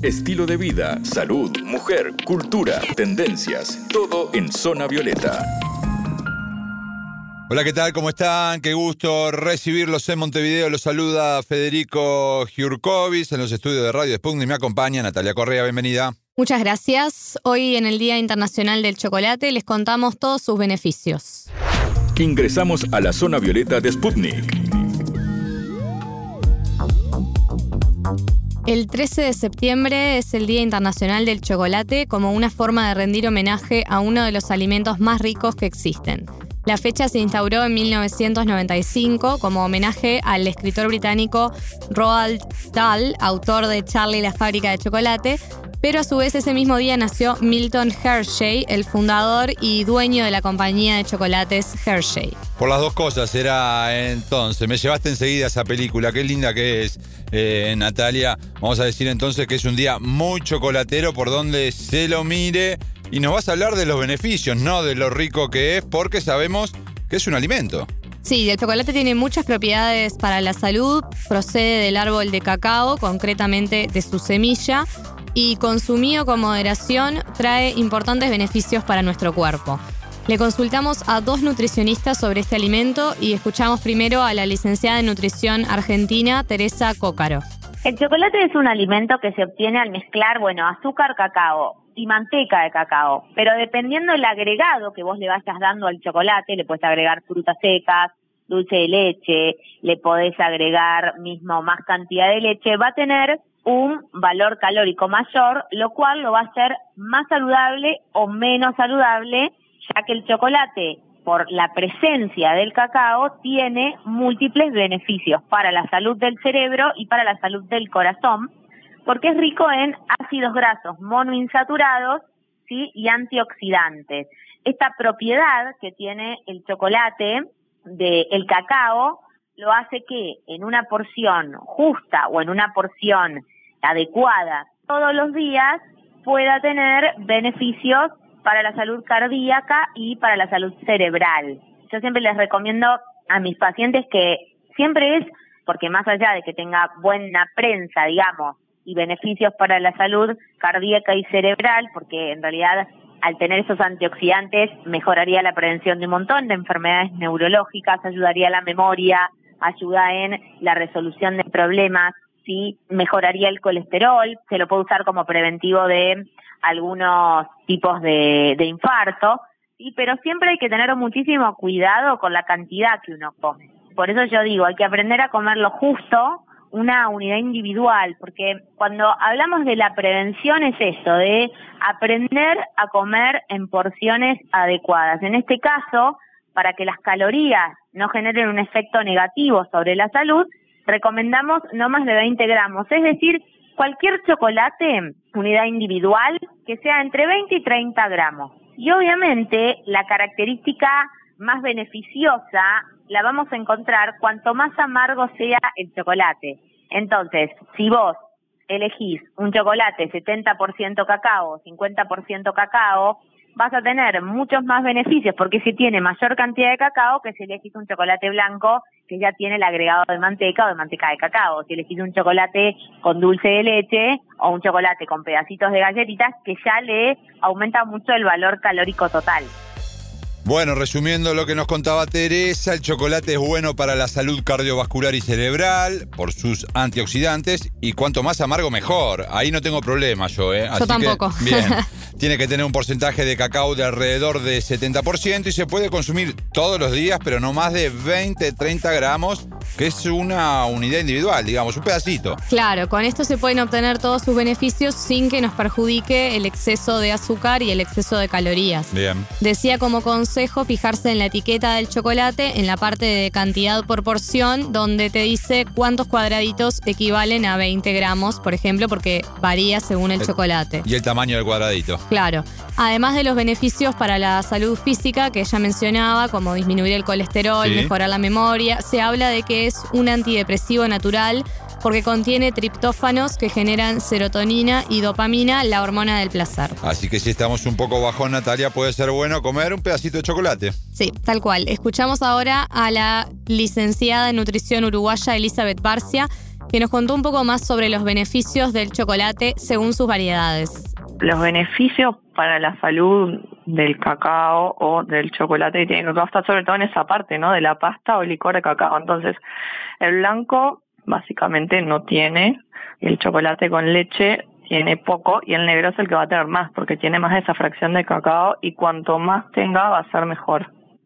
estilo de vida, salud, mujer, cultura, tendencias, todo en Zona Violeta. Hola, ¿qué tal? ¿Cómo están? Qué gusto recibirlos en Montevideo. Los saluda Federico Giurkovic en los estudios de Radio Sputnik. Me acompaña Natalia Correa, bienvenida. Muchas gracias. Hoy en el Día Internacional del Chocolate les contamos todos sus beneficios. Ingresamos a la Zona Violeta de Sputnik. El 13 de septiembre es el Día Internacional del Chocolate como una forma de rendir homenaje a uno de los alimentos más ricos que existen. La fecha se instauró en 1995 como homenaje al escritor británico Roald Dahl, autor de Charlie y la fábrica de chocolate, pero a su vez ese mismo día nació Milton Hershey, el fundador y dueño de la compañía de chocolates Hershey. Por las dos cosas era entonces. Me llevaste enseguida esa película, qué linda que es, Natalia. Vamos a decir entonces que es un día muy chocolatero por donde se lo mire. Y nos vas a hablar de los beneficios, no de lo rico que es, porque sabemos que es un alimento. Sí, el chocolate tiene muchas propiedades para la salud, procede del árbol de cacao, concretamente de su semilla, y consumido con moderación trae importantes beneficios para nuestro cuerpo. Le consultamos a dos nutricionistas sobre este alimento y escuchamos primero a la licenciada en nutrición argentina, Teresa Cócaro. El chocolate es un alimento que se obtiene al mezclar, azúcar, cacao y manteca de cacao, pero dependiendo del agregado que vos le vayas dando al chocolate, le puedes agregar frutas secas, dulce de leche, le podés agregar mismo más cantidad de leche, va a tener un valor calórico mayor, lo cual lo va a hacer más saludable o menos saludable, ya que el chocolate, por la presencia del cacao, tiene múltiples beneficios para la salud del cerebro y para la salud del corazón, porque es rico en ácidos grasos monoinsaturados, ¿sí? Y antioxidantes. Esta propiedad que tiene el chocolate del cacao lo hace que en una porción justa o en una porción adecuada todos los días pueda tener beneficios para la salud cardíaca y para la salud cerebral. Yo siempre les recomiendo a mis pacientes que siempre es, porque más allá de que tenga buena prensa, y beneficios para la salud cardíaca y cerebral, porque en realidad al tener esos antioxidantes mejoraría la prevención de un montón de enfermedades neurológicas, ayudaría a la memoria, ayuda en la resolución de problemas, ¿sí? Mejoraría el colesterol, se lo puede usar como preventivo de algunos tipos de infarto, ¿sí? Pero siempre hay que tener muchísimo cuidado con la cantidad que uno come. Por eso yo digo, hay que aprender a comer lo justo, una unidad individual, porque cuando hablamos de la prevención es esto, de aprender a comer en porciones adecuadas. En este caso, para que las calorías no generen un efecto negativo sobre la salud, recomendamos no más de 20 gramos, es decir, cualquier chocolate, unidad individual, que sea entre 20 y 30 gramos. Y obviamente la característica más beneficiosa la vamos a encontrar cuanto más amargo sea el chocolate. Entonces, si vos elegís un chocolate 70% cacao, 50% cacao, vas a tener muchos más beneficios porque si tiene mayor cantidad de cacao que si elegís un chocolate blanco que ya tiene el agregado de manteca o de manteca de cacao. Si elegís un chocolate con dulce de leche o un chocolate con pedacitos de galletitas que ya le aumenta mucho el valor calórico total. Bueno, resumiendo lo que nos contaba Teresa, el chocolate es bueno para la salud cardiovascular y cerebral, por sus antioxidantes, y cuanto más amargo mejor. Ahí no tengo problema yo, Así yo tampoco. Que, bien, tiene que tener un porcentaje de cacao de alrededor de 70% y se puede consumir todos los días, pero no más de 20-30 gramos, que es una unidad individual, un pedacito. Claro, con esto se pueden obtener todos sus beneficios sin que nos perjudique el exceso de azúcar y el exceso de calorías. Bien. Decía como consejo fijarse en la etiqueta del chocolate, en la parte de cantidad por porción, donde te dice cuántos cuadraditos equivalen a 20 gramos, por ejemplo, porque varía según el chocolate. Y el tamaño del cuadradito. Claro. Además de los beneficios para la salud física que ella mencionaba, como disminuir el colesterol, sí, mejorar la memoria, se habla de que es un antidepresivo natural porque contiene triptófanos que generan serotonina y dopamina, la hormona del placer. Así que si estamos un poco bajón, Natalia, puede ser bueno comer un pedacito de chocolate. Sí, tal cual. Escuchamos ahora a la licenciada en nutrición uruguaya Elizabeth Barcia, que nos contó un poco más sobre los beneficios del chocolate según sus variedades. Los beneficios para la salud del cacao o del chocolate que tiene cacao está sobre todo en esa parte, ¿no? De la pasta o licor de cacao. Entonces, el blanco básicamente no tiene, el chocolate con leche tiene poco y el negro es el que va a tener más porque tiene más esa fracción de cacao y cuanto más tenga va a ser mejor.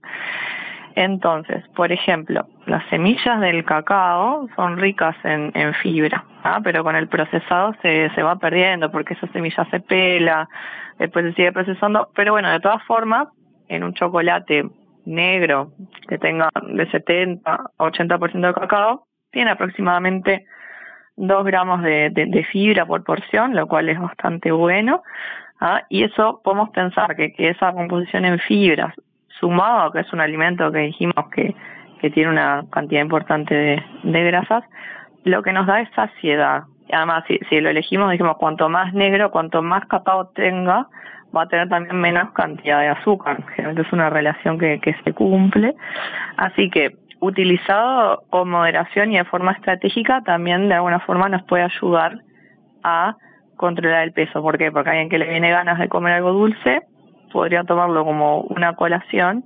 Entonces, por ejemplo, las semillas del cacao son ricas en fibra, pero con el procesado se va perdiendo porque esa semilla se pela, después se sigue procesando. Pero bueno, de todas formas, en un chocolate negro que tenga de 70 a 80% de cacao, tiene aproximadamente 2 gramos de fibra por porción, lo cual es bastante bueno. Y eso podemos pensar que esa composición en fibras, sumado a que es un alimento que dijimos que tiene una cantidad importante de grasas, lo que nos da es saciedad. Y además, si lo elegimos, dijimos, cuanto más negro, cuanto más cacao tenga, va a tener también menos cantidad de azúcar. Generalmente es una relación que se cumple. Así que, utilizado con moderación y de forma estratégica, también de alguna forma nos puede ayudar a controlar el peso. ¿Por qué? Porque a alguien que le viene ganas de comer algo dulce, podría tomarlo como una colación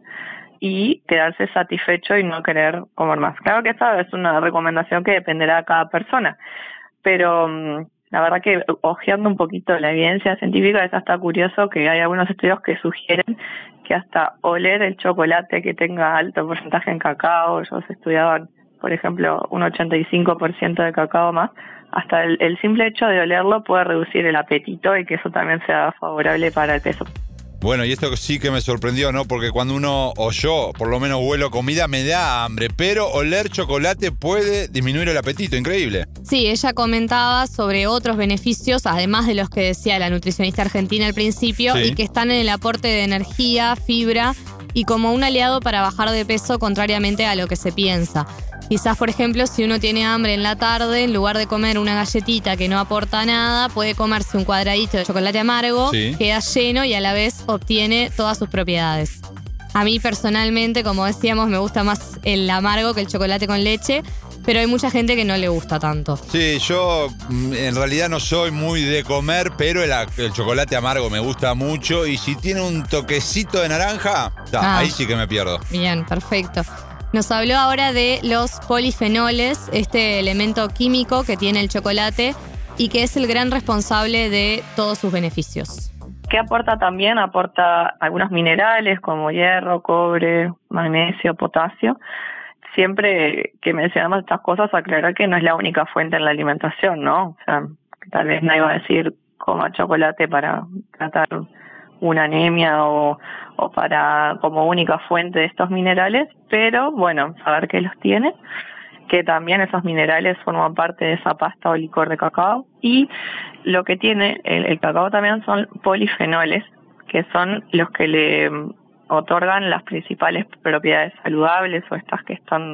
y quedarse satisfecho y no querer comer más. Claro que esta es una recomendación que dependerá de cada persona, pero la verdad que hojeando un poquito la evidencia científica es hasta curioso que hay algunos estudios que sugieren que hasta oler el chocolate que tenga alto porcentaje en cacao, ellos estudiaban, por ejemplo, un 85% de cacao más, hasta el simple hecho de olerlo puede reducir el apetito y que eso también sea favorable para el peso. Bueno, y esto sí que me sorprendió, ¿no? Porque cuando uno, o yo, por lo menos huelo comida, me da hambre, pero oler chocolate puede disminuir el apetito, increíble. Sí, ella comentaba sobre otros beneficios, además de los que decía la nutricionista argentina al principio, Sí. y que están en el aporte de energía, fibra y como un aliado para bajar de peso contrariamente a lo que se piensa. Quizás, por ejemplo, si uno tiene hambre en la tarde, en lugar de comer una galletita que no aporta nada, puede comerse un cuadradito de chocolate amargo, Sí. queda lleno y a la vez obtiene todas sus propiedades. A mí personalmente, como decíamos, me gusta más el amargo que el chocolate con leche, pero hay mucha gente que no le gusta tanto. Sí, yo en realidad no soy muy de comer, pero el chocolate amargo me gusta mucho y si tiene un toquecito de naranja, ahí sí que me pierdo. Bien, perfecto. Nos habló ahora de los polifenoles, este elemento químico que tiene el chocolate y que es el gran responsable de todos sus beneficios. ¿Qué aporta también? Aporta algunos minerales como hierro, cobre, magnesio, potasio. Siempre que mencionamos estas cosas, aclarar que no es la única fuente en la alimentación, ¿no? O sea, tal vez nadie va a decir coma chocolate para tratar una anemia o para como única fuente de estos minerales, pero bueno, saber que los tiene, que también esos minerales forman parte de esa pasta o licor de cacao. Y lo que tiene el cacao también son polifenoles, que son los que le otorgan las principales propiedades saludables o estas que están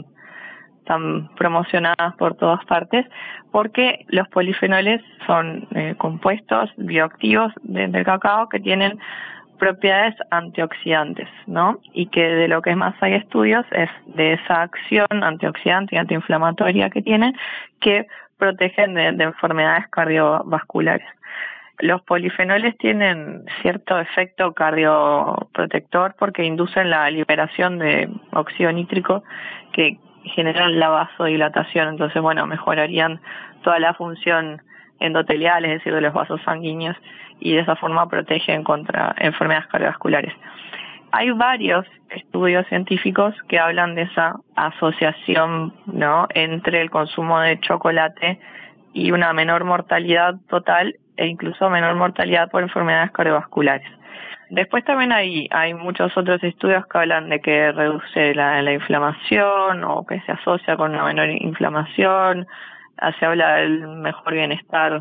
promocionadas por todas partes, porque los polifenoles son compuestos bioactivos del cacao que tienen propiedades antioxidantes, ¿no? Y que de lo que más hay estudios es de esa acción antioxidante y antiinflamatoria que tienen, que protegen de enfermedades cardiovasculares. Los polifenoles tienen cierto efecto cardioprotector porque inducen la liberación de óxido nítrico que generan la vasodilatación, entonces bueno, mejorarían toda la función endotelial, es decir, de los vasos sanguíneos, y de esa forma protegen contra enfermedades cardiovasculares. Hay varios estudios científicos que hablan de esa asociación, ¿no?, entre el consumo de chocolate y una menor mortalidad total e incluso menor mortalidad por enfermedades cardiovasculares. Después también hay muchos otros estudios que hablan de que reduce la inflamación o que se asocia con una menor inflamación, se habla del mejor bienestar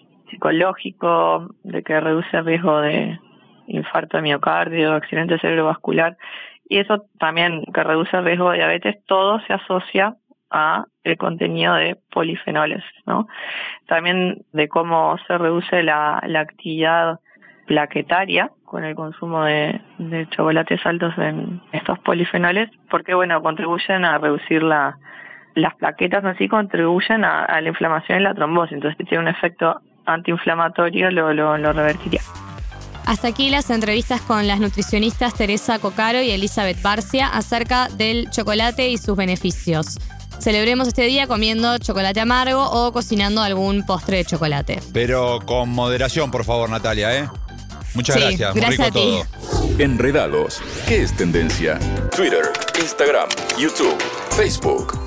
psicológico, de que reduce el riesgo de infarto de miocardio, accidente cerebrovascular, y eso también, que reduce el riesgo de diabetes, todo se asocia a el contenido de polifenoles, ¿no? También de cómo se reduce la actividad plaquetaria con el consumo de chocolates altos en estos polifenoles, porque bueno, contribuyen a reducir la las plaquetas así contribuyen a la inflamación y la trombosis, entonces tiene un efecto antiinflamatorio, lo revertiría. Hasta aquí las entrevistas con las nutricionistas Teresa Coccaro y Elizabeth Barcia acerca del chocolate y sus beneficios. Celebremos este día comiendo chocolate amargo o cocinando algún postre de chocolate. Pero con moderación, por favor, Natalia, ¿eh? Muchas gracias. Muy rico a ti. todo. Enredados. ¿Qué es tendencia? Twitter, Instagram, YouTube, Facebook.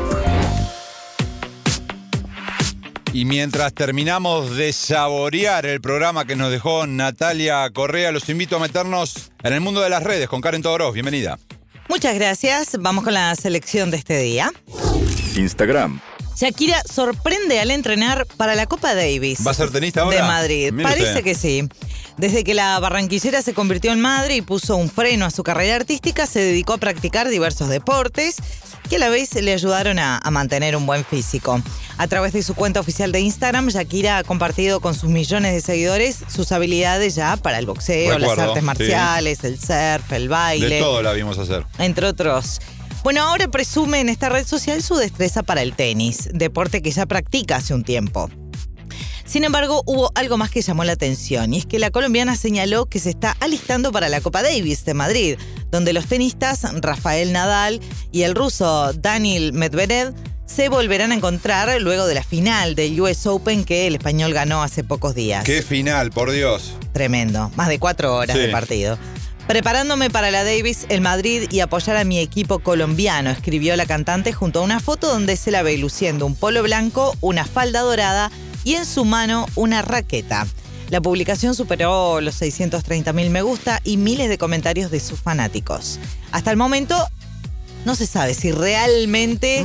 Y mientras terminamos de saborear el programa que nos dejó Natalia Correa, los invito a meternos en el mundo de las redes con Karen Todorov. Bienvenida. Muchas gracias. Vamos con la selección de este día. Instagram. Shakira sorprende al entrenar para la Copa Davis. ¿Va a ser tenista ahora? De Madrid. Mire Parece usted. que sí. Desde que la barranquillera se convirtió en madre y puso un freno a su carrera artística, se dedicó a practicar diversos deportes que a la vez le ayudaron a mantener un buen físico. A través de su cuenta oficial de Instagram, Shakira ha compartido con sus millones de seguidores sus habilidades ya para el boxeo, las artes marciales, el surf, el baile. De todo la vimos hacer. Entre otros. Bueno, ahora presume en esta red social su destreza para el tenis, deporte que ya practica hace un tiempo. Sin embargo, hubo algo más que llamó la atención, y es que la colombiana señaló que se está alistando para la Copa Davis de Madrid, donde los tenistas Rafael Nadal y el ruso Daniil Medvedev se volverán a encontrar luego de la final del US Open que el español ganó hace pocos días. ¡Qué final, por Dios! Tremendo, más de 4 horas de partido. Preparándome para la Davis, el Madrid y apoyar a mi equipo colombiano, escribió la cantante junto a una foto donde se la ve luciendo un polo blanco, una falda dorada y en su mano una raqueta. La publicación superó los 630.000 me gusta y miles de comentarios de sus fanáticos. Hasta el momento no se sabe si realmente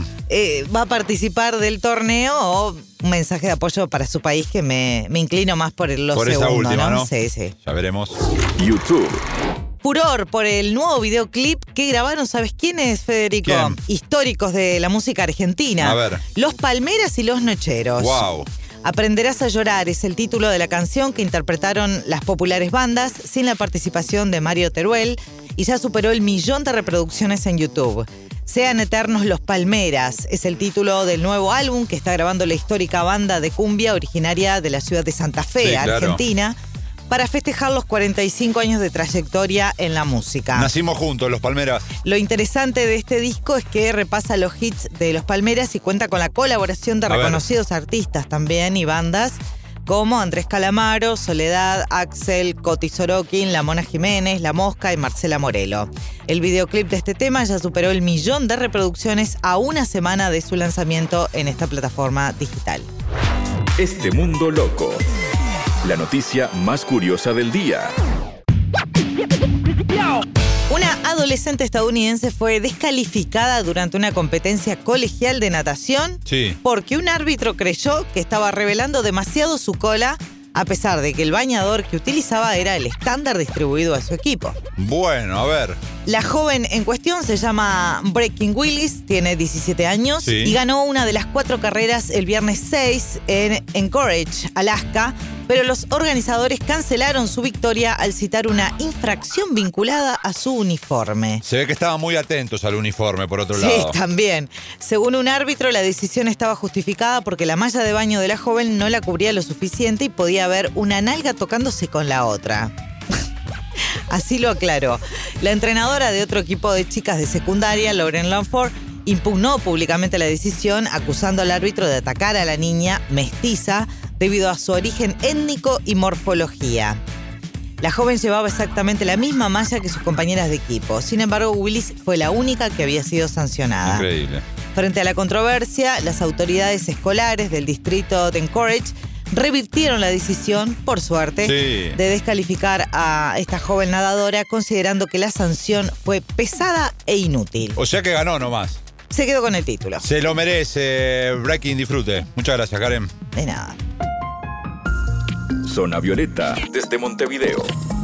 va a participar del torneo o un mensaje de apoyo para su país, que me inclino más por lo por segundo, esa última, ¿no? Sí, sí. Ya veremos. YouTube. Furor por el nuevo videoclip que grabaron, ¿sabes quiénes, Federico? ¿Quién? Históricos de la música argentina. A ver. Los Palmeras y los Nocheros. ¡Wow! Aprenderás a llorar es el título de la canción que interpretaron las populares bandas sin la participación de Mario Teruel y ya superó el 1.000.000 de reproducciones en YouTube. Sean eternos los Palmeras es el título del nuevo álbum que está grabando la histórica banda de cumbia originaria de la ciudad de Santa Fe, Sí, claro. Argentina, para festejar los 45 años de trayectoria en la música. Nacimos juntos, los Palmeras. Lo interesante de este disco es que repasa los hits de los Palmeras y cuenta con la colaboración de reconocidos artistas también y bandas como Andrés Calamaro, Soledad, Axel, Coti Sorokin, La Mona Jiménez, La Mosca y Marcela Morelo. El videoclip de este tema ya superó el 1.000.000 de reproducciones a una semana de su lanzamiento en esta plataforma digital. Este mundo loco. La noticia más curiosa del día. Una adolescente estadounidense fue descalificada durante una competencia colegial de natación porque un árbitro creyó que estaba revelando demasiado su cola, a pesar de que el bañador que utilizaba era el estándar distribuido a su equipo. Bueno, a ver. La joven en cuestión se llama Breaking Willis, tiene 17 años y ganó una de las 4 carreras el viernes 6 en Anchorage, Alaska, pero los organizadores cancelaron su victoria al citar una infracción vinculada a su uniforme. Se ve que estaban muy atentos al uniforme, por otro lado. Sí, también. Según un árbitro, la decisión estaba justificada porque la malla de baño de la joven no la cubría lo suficiente y podía haber una nalga tocándose con la otra. Así lo aclaró. La entrenadora de otro equipo de chicas de secundaria, Lauren Longford, impugnó públicamente la decisión, acusando al árbitro de atacar a la niña mestiza debido a su origen étnico y morfología. La joven llevaba exactamente la misma malla que sus compañeras de equipo. Sin embargo, Willis fue la única que había sido sancionada. Increíble. Frente a la controversia, las autoridades escolares del distrito de Anchorage revirtieron la decisión, por suerte, de descalificar a esta joven nadadora, considerando que la sanción fue pesada e inútil. O sea que ganó nomás. Se quedó con el título. Se lo merece. Breaking, disfrute. Muchas gracias, Karen. De nada. Zona Violeta, desde Montevideo.